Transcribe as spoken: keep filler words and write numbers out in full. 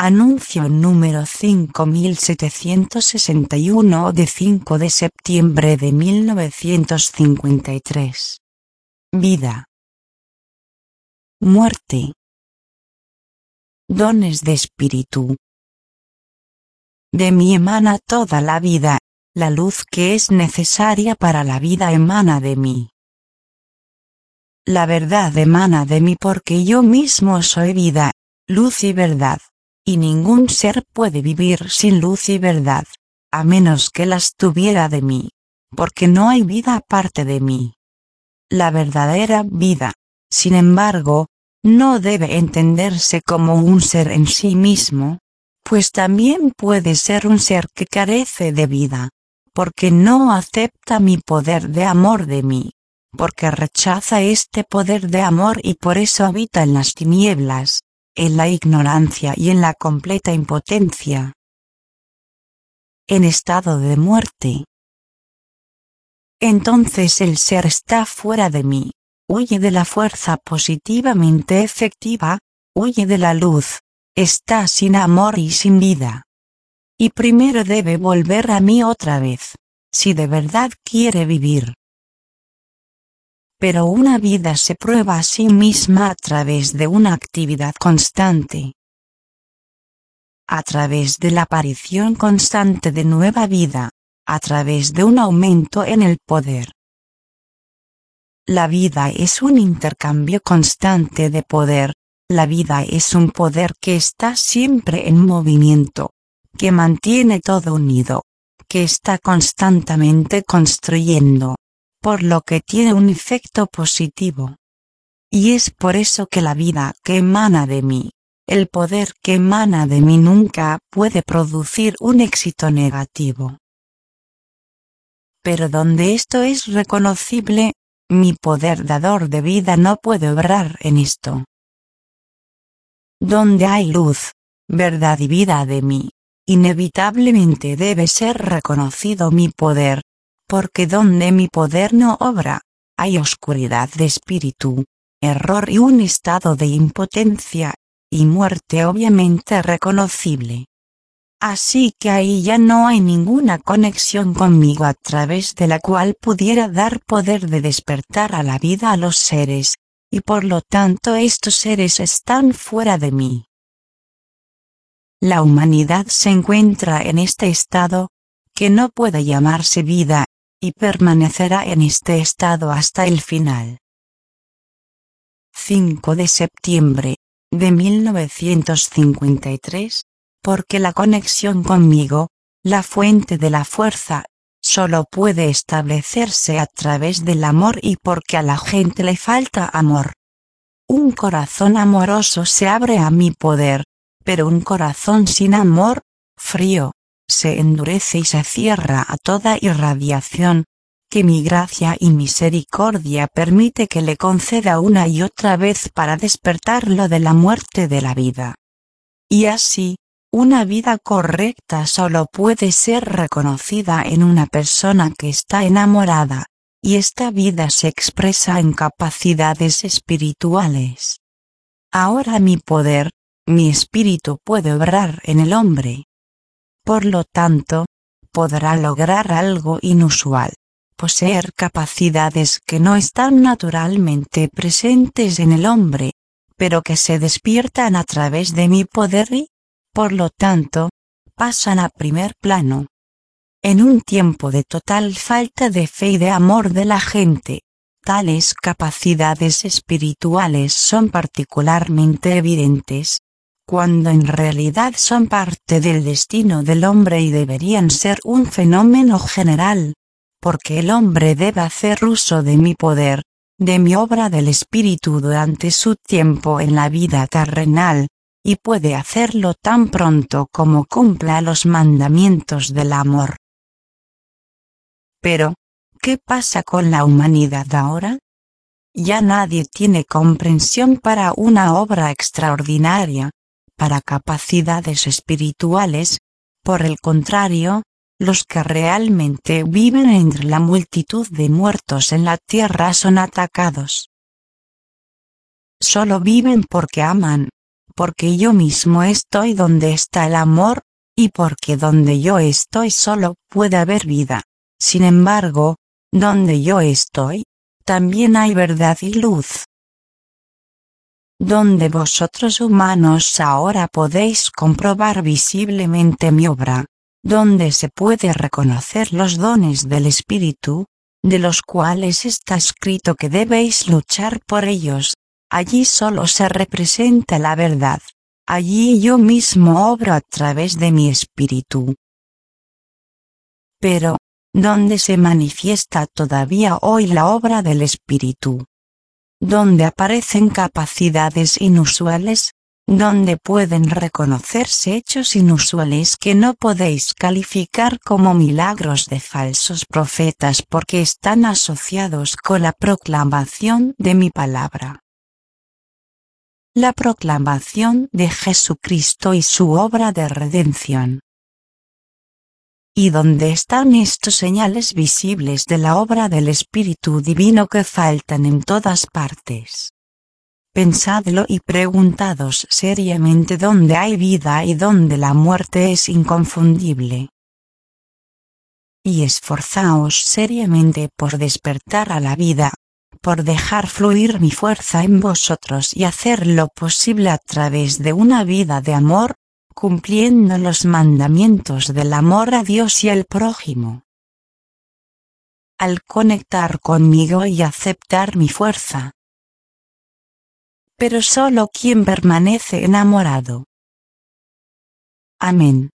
Anuncio número cinco mil setecientos sesenta y uno de cinco de septiembre de mil novecientos cincuenta y tres. Vida. Muerte. Dones de espíritu. De mí emana toda la vida, la luz que es necesaria para la vida emana de mí. La verdad emana de mí porque yo mismo soy vida, luz y verdad, y ningún ser puede vivir sin luz y verdad, a menos que las tuviera de mí, porque no hay vida aparte de mí. La verdadera vida, sin embargo, no debe entenderse como un ser en sí mismo, pues también puede ser un ser que carece de vida, porque no acepta mi poder de amor de mí, porque rechaza este poder de amor y por eso habita en las tinieblas, en la ignorancia y en la completa impotencia. En estado de muerte. Entonces el ser está fuera de mí, huye de la fuerza positivamente efectiva, huye de la luz, está sin amor y sin vida. Y primero debe volver a mí otra vez, si de verdad quiere vivir. Pero una vida se prueba a sí misma a través de una actividad constante. A través de la aparición constante de nueva vida, a través de un aumento en el poder. La vida es un intercambio constante de poder, la vida es un poder que está siempre en movimiento, que mantiene todo unido, que está constantemente construyendo, por lo que tiene un efecto positivo. Y es por eso que la vida que emana de mí, el poder que emana de mí nunca puede producir un éxito negativo. Pero donde esto es reconocible, mi poder dador de vida no puede obrar en esto. Donde hay luz, verdad y vida de mí, inevitablemente debe ser reconocido mi poder, porque donde mi poder no obra, hay oscuridad de espíritu, error y un estado de impotencia, y muerte obviamente reconocible. Así que ahí ya no hay ninguna conexión conmigo a través de la cual pudiera dar poder de despertar a la vida a los seres, y por lo tanto estos seres están fuera de mí. La humanidad se encuentra en este estado, que no puede llamarse vida, y permanecerá en este estado hasta el final. cinco de septiembre de mil novecientos cincuenta y tres. Porque la conexión conmigo, la fuente de la fuerza, solo puede establecerse a través del amor y porque a la gente le falta amor. Un corazón amoroso se abre a mi poder, pero un corazón sin amor, frío, se endurece y se cierra a toda irradiación, que mi gracia y misericordia permite que le conceda una y otra vez para despertarlo de la muerte de la vida. Y así, una vida correcta solo puede ser reconocida en una persona que está enamorada, y esta vida se expresa en capacidades espirituales. Ahora mi poder, mi espíritu puede obrar en el hombre. Por lo tanto, podrá lograr algo inusual, poseer capacidades que no están naturalmente presentes en el hombre, pero que se despiertan a través de mi poder y, por lo tanto, pasan a primer plano. En un tiempo de total falta de fe y de amor de la gente, tales capacidades espirituales son particularmente evidentes, cuando en realidad son parte del destino del hombre y deberían ser un fenómeno general, porque el hombre debe hacer uso de mi poder, de mi obra del espíritu durante su tiempo en la vida terrenal, y puede hacerlo tan pronto como cumpla los mandamientos del amor. Pero, ¿qué pasa con la humanidad ahora? Ya nadie tiene comprensión para una obra extraordinaria, para capacidades espirituales, por el contrario, los que realmente viven entre la multitud de muertos en la tierra son atacados. Solo viven porque aman, porque yo mismo estoy donde está el amor, y porque donde yo estoy solo puede haber vida. Sin embargo, donde yo estoy, también hay verdad y luz. Donde vosotros humanos ahora podéis comprobar visiblemente mi obra, donde se puede reconocer los dones del Espíritu, de los cuales está escrito que debéis luchar por ellos, allí solo se representa la verdad, allí yo mismo obro a través de mi Espíritu. Pero, ¿dónde se manifiesta todavía hoy la obra del Espíritu? Donde aparecen capacidades inusuales, donde pueden reconocerse hechos inusuales que no podéis calificar como milagros de falsos profetas porque están asociados con la proclamación de mi palabra. La proclamación de Jesucristo y su obra de redención. ¿Y dónde están estos señales visibles de la obra del Espíritu Divino que faltan en todas partes? Pensadlo y preguntaos seriamente dónde hay vida y dónde la muerte es inconfundible. Y esforzaos seriamente por despertar a la vida, por dejar fluir mi fuerza en vosotros y hacer lo posible a través de una vida de amor, cumpliendo los mandamientos del amor a Dios y al prójimo. Al conectar conmigo y aceptar mi fuerza. Pero solo quien permanece enamorado. Amén.